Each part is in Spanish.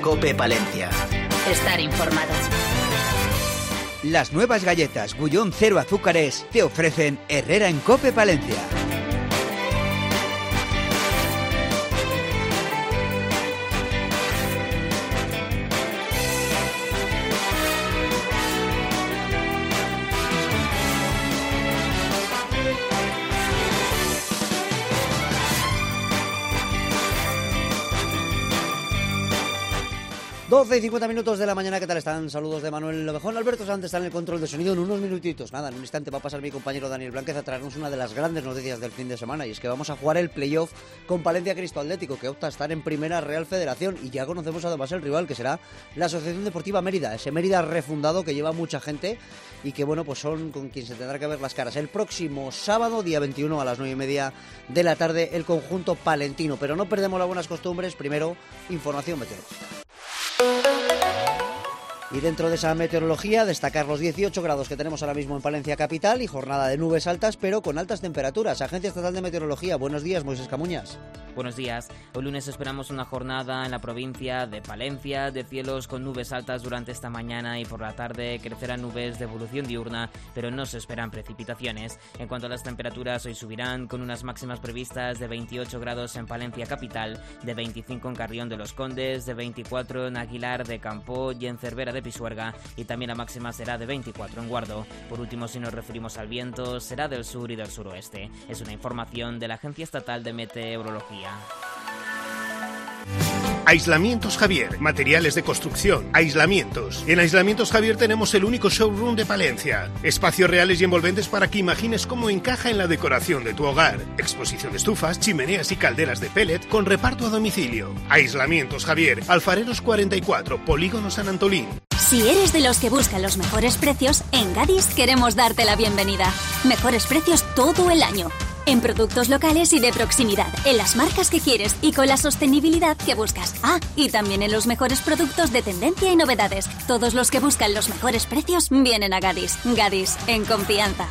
COPE Palencia. Estar informado. Las nuevas galletas Gullón 0 azúcares te ofrecen Herrera en COPE Palencia. Doce y 50 minutos de la mañana, ¿qué tal están? Saludos de Manuel Lovejón. Alberto Sánchez está en el control de sonido en unos minutitos. Nada, en un instante va a pasar mi compañero Daniel Blánquez a traernos una de las grandes noticias del fin de semana, y es que vamos a jugar el playoff con Palencia Cristo Atlético, que opta a estar en Primera Real Federación, y ya conocemos además el rival, que será la Asociación Deportiva Mérida, ese Mérida refundado que lleva mucha gente y que, bueno, pues son con quien se tendrá que ver las caras. El próximo sábado, día 21 a las 9:30 de la tarde, el conjunto palentino. Pero no perdemos las buenas costumbres. Primero, información meteorológica. Y dentro de esa meteorología, destacar los 18 grados que tenemos ahora mismo en Palencia capital y jornada de nubes altas, pero con altas temperaturas. Agencia Estatal de Meteorología, buenos días, Moisés Camuñas. Buenos días. Hoy lunes esperamos una jornada en la provincia de Palencia de cielos con nubes altas durante esta mañana, y por la tarde crecerán nubes de evolución diurna, pero no se esperan precipitaciones. En cuanto a las temperaturas, hoy subirán con unas máximas previstas de 28 grados en Palencia capital, de 25 en Carrión de los Condes, de 24 en Aguilar de Campo y en Cervera de Pisuerga, y también la máxima será de 24 en Guardo. Por último, si nos referimos al viento, será del sur y del suroeste. Es una información de la Agencia Estatal de Meteorología. Aislamientos Javier, materiales de construcción, aislamientos. En Aislamientos Javier tenemos el único showroom de Palencia. Espacios reales y envolventes para que imagines cómo encaja en la decoración de tu hogar. Exposición de estufas, chimeneas y calderas de pellet con reparto a domicilio. Aislamientos Javier, Alfareros 44, Polígono San Antolín. Si eres de los que buscan los mejores precios, en Gadis queremos darte la bienvenida. Mejores precios todo el año. En productos locales y de proximidad, en las marcas que quieres y con la sostenibilidad que buscas. Ah, y también en los mejores productos de tendencia y novedades. Todos los que buscan los mejores precios vienen a Gadis. Gadis, en confianza.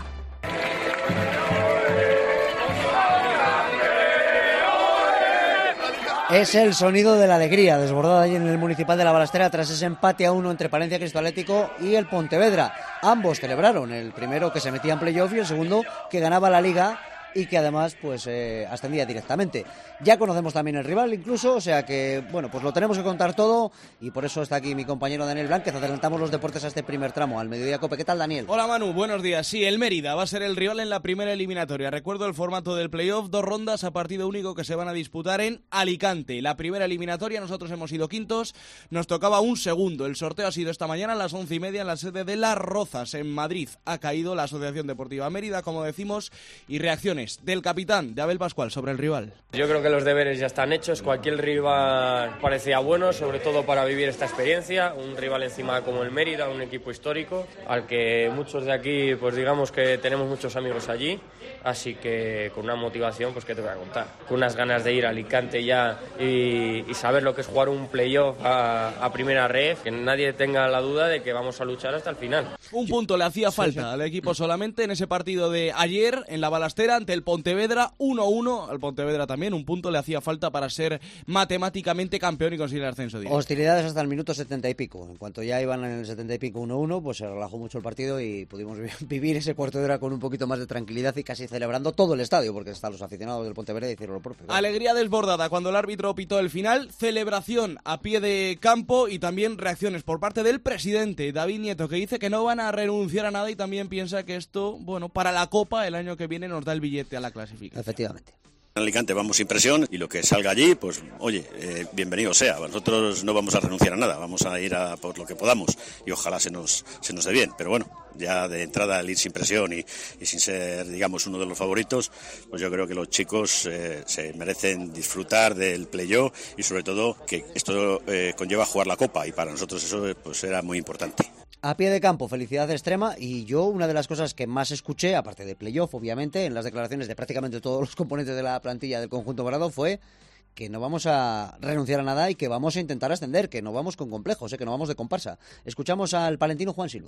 Es el sonido de la alegría desbordada allí en el Municipal de La Balastera tras ese empate a 1 entre Palencia Cristo Atlético y el Pontevedra. Ambos celebraron, el primero que se metía en playoff y el segundo que ganaba la Liga y que además pues ascendía directamente. Ya conocemos también el rival incluso, o sea que, bueno, pues lo tenemos que contar todo, y por eso está aquí mi compañero Daniel Blánquez. Adelantamos los deportes a este primer tramo, al Mediodía Cope. ¿Qué tal, Daniel? Hola, Manu, buenos días. Sí, el Mérida va a ser el rival en la primera eliminatoria. Recuerdo el formato del playoff, 2 rondas a partido único que se van a disputar en Alicante. La primera eliminatoria, nosotros hemos sido quintos, nos tocaba un segundo. El sorteo ha sido esta mañana a las 11:30 en la sede de Las Rozas, en Madrid. Ha caído la Asociación Deportiva Mérida, como decimos, y reacciones del capitán, de Abel Pascual, sobre el rival. Yo creo que los deberes ya están hechos. Cualquier rival parecía bueno, sobre todo para vivir esta experiencia. Un rival encima como el Mérida, un equipo histórico, al que muchos de aquí, pues digamos que tenemos muchos amigos allí. Así que con una motivación, pues qué te voy a contar. Con unas ganas de ir a Alicante ya y saber lo que es jugar un playoff a primera ref, que nadie tenga la duda de que vamos a luchar hasta el final. Un punto le hacía falta al equipo solamente en ese partido de ayer en La Balastera ante el Pontevedra, 1-1. Al Pontevedra también un punto le hacía falta para ser matemáticamente campeón y conseguir el ascenso directo. Hostilidades hasta el minuto 70 y pico. En cuanto ya iban en el 70 y pico 1-1, pues se relajó mucho el partido y pudimos vivir ese cuarto de hora con un poquito más de tranquilidad y casi celebrando todo el estadio, porque están los aficionados del Pontevedra y hicieron lo propio. Alegría desbordada cuando el árbitro pitó el final, celebración a pie de campo y también reacciones por parte del presidente David Nieto, que dice que no van a renunciar a nada y también piensa que esto, bueno, para la Copa el año que viene nos da el billete a la clasificación. Efectivamente. En Alicante vamos sin presión y lo que salga allí, pues oye, bienvenido sea. Nosotros no vamos a renunciar a nada, vamos a ir a por lo que podamos y ojalá se nos dé bien. Pero bueno, ya de entrada al ir sin presión y sin ser, digamos, uno de los favoritos, pues yo creo que los chicos se merecen disfrutar del playoff y sobre todo que esto conlleva jugar la Copa, y para nosotros eso pues era muy importante. A pie de campo, felicidad extrema, y yo una de las cosas que más escuché, aparte de playoff obviamente, en las declaraciones de prácticamente todos los componentes de la plantilla del conjunto morado fue que no vamos a renunciar a nada y que vamos a intentar ascender, que no vamos con complejos, que no vamos de comparsa. Escuchamos al palentino Juan Silva.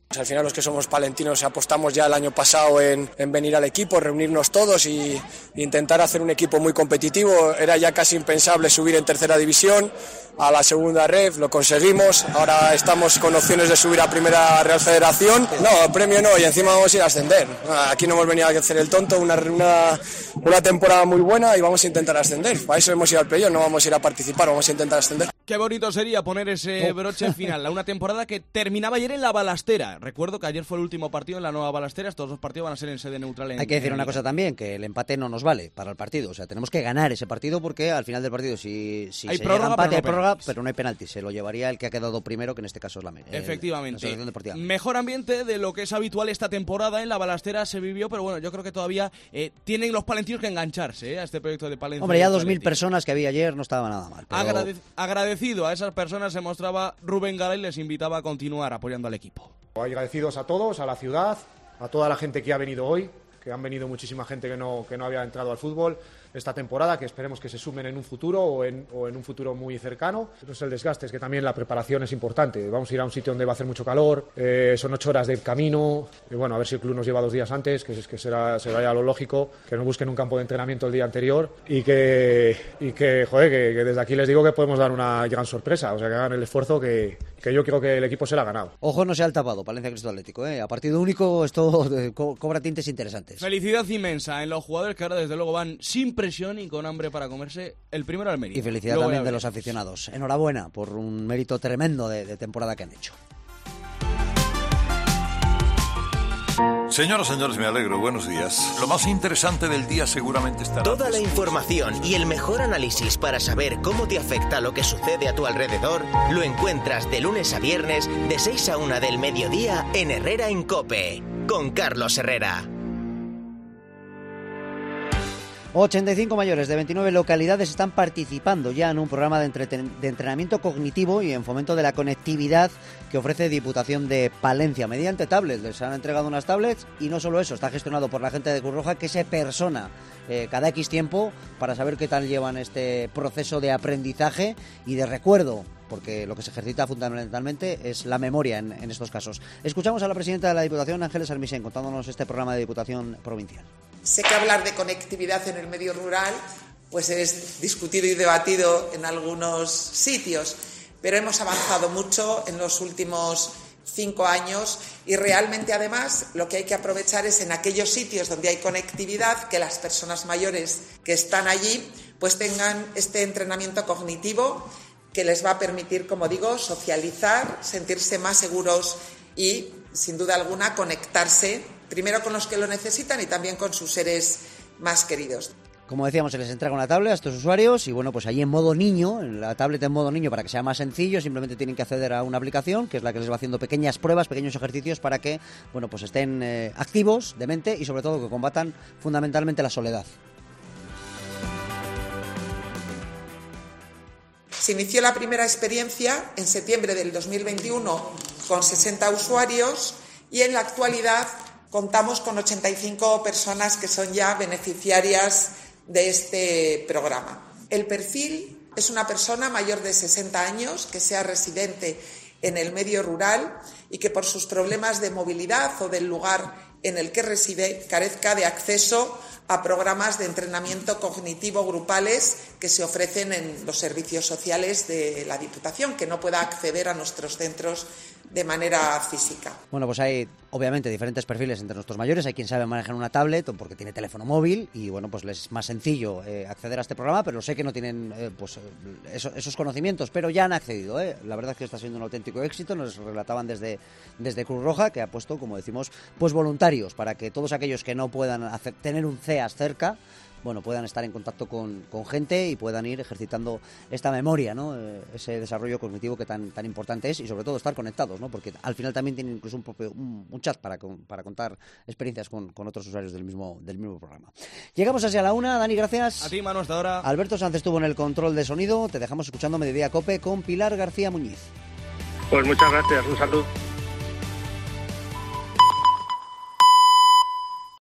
Al final los que somos palentinos apostamos ya el año pasado en venir al equipo, reunirnos todos y intentar hacer un equipo muy competitivo. Era ya casi impensable subir en tercera división a la segunda ref, lo conseguimos. Ahora estamos con opciones de subir a primera Real Federación. No, premio no, y encima vamos a ir a ascender. Aquí no hemos venido a hacer el tonto, una temporada muy buena y vamos a intentar ascender. Para eso hemos ido al playoff, no vamos a ir a participar, vamos a intentar ascender. Qué bonito sería poner ese broche final a una temporada que terminaba ayer en la Balastera. Recuerdo que ayer fue el último partido en la nueva Balastera, estos dos partidos van a ser en sede neutral. Hay que decir una cosa también, que el empate no nos vale para el partido, o sea, tenemos que ganar ese partido porque al final del partido si hay se prórroga, llega empate, hay prórroga, penaltis. pero no hay penalti, se lo llevaría el que ha quedado primero, que en este caso es la Efectivamente. la Mejor ambiente de lo que es habitual esta temporada en la Balastera se vivió, pero bueno, yo creo que todavía tienen los palentinos que engancharse a este proyecto de Palencia. Hombre, ya 2.000 personas que había ayer no estaba nada mal. Pero... Agradecido a esas personas se mostraba Rubén Garay y les invitaba a continuar apoyando al equipo. Agradecidos a todos, a la ciudad, a toda la gente que ha venido hoy, que han venido muchísima gente que no había entrado al fútbol esta temporada, que esperemos que se sumen en un futuro o en un futuro muy cercano. No es el desgaste, es que también la preparación es importante. Vamos a ir a un sitio donde va a hacer mucho calor, son 8 horas de camino, y bueno, a ver si el club nos lleva 2 días antes, que se vaya a lo lógico, que no busquen un campo de entrenamiento el día anterior y que desde aquí les digo que podemos dar una gran sorpresa, o sea, que hagan el esfuerzo que yo creo que el equipo se lo ha ganado. Ojo, no sea el tapado, Palencia Cristo Atlético, a partido único esto cobra tintes interesantes. Felicidad inmensa en los jugadores que ahora desde luego van sin presión y con hambre para comerse el primero al Mérida. Y felicidad también de los aficionados. Enhorabuena por un mérito tremendo de temporada que han hecho. Señoras, señores, me alegro. Buenos días. Lo más interesante del día seguramente estará... Toda la información y el mejor análisis para saber cómo te afecta lo que sucede a tu alrededor lo encuentras de lunes a viernes de 6 a 1 del mediodía en Herrera en COPE, con Carlos Herrera. 85 mayores de 29 localidades están participando ya en un programa de entrenamiento cognitivo y en fomento de la conectividad que ofrece Diputación de Palencia mediante tablets. Les han entregado unas tablets y no solo eso, está gestionado por la gente de Cruz Roja que se persona cada X tiempo para saber qué tal llevan este proceso de aprendizaje y de recuerdo, porque lo que se ejercita fundamentalmente es la memoria en estos casos. Escuchamos a la presidenta de la Diputación, Ángeles Armisen, contándonos este programa de Diputación Provincial. Sé que hablar de conectividad en el medio rural pues es discutido y debatido en algunos sitios, pero hemos avanzado mucho en los últimos 5 años y realmente además lo que hay que aprovechar es en aquellos sitios donde hay conectividad que las personas mayores que están allí pues tengan este entrenamiento cognitivo que les va a permitir, como digo, socializar, sentirse más seguros y, sin duda alguna, conectarse primero con los que lo necesitan y también con sus seres más queridos. Como decíamos, se les entrega una tablet a estos usuarios y bueno, pues ahí en modo niño, en la tablet en modo niño para que sea más sencillo, simplemente tienen que acceder a una aplicación que es la que les va haciendo pequeñas pruebas, pequeños ejercicios para que, bueno, pues estén activos de mente y sobre todo que combatan fundamentalmente la soledad. Se inició la primera experiencia en septiembre del 2021 con 60 usuarios y en la actualidad contamos con 85 personas que son ya beneficiarias de este programa. El perfil es una persona mayor de 60 años que sea residente en el medio rural y que por sus problemas de movilidad o del lugar en el que reside carezca de acceso a programas de entrenamiento cognitivo grupales que se ofrecen en los servicios sociales de la Diputación, que no pueda acceder a nuestros centros de manera física. Bueno, pues hay obviamente diferentes perfiles entre nuestros mayores. Hay quien sabe manejar una tablet o porque tiene teléfono móvil y bueno, pues les es más sencillo acceder a este programa, pero sé que no tienen esos conocimientos, pero ya han accedido. La verdad es que está siendo un auténtico éxito. Nos relataban desde Cruz Roja, que ha puesto, como decimos, pues voluntarios para que todos aquellos que no puedan tener un CEAS cerca, bueno, puedan estar en contacto con gente y puedan ir ejercitando esta memoria, ¿no? Ese desarrollo cognitivo que tan importante es y sobre todo estar conectados, ¿no? Porque al final también tienen incluso un chat para contar experiencias con otros usuarios del mismo programa. Llegamos hacia la 1, Dani, gracias. A ti, Manu, hasta ahora. Alberto Sanz estuvo en el control de sonido, te dejamos escuchando Mediodía Cope con Pilar García Muñiz. Pues muchas gracias, un saludo.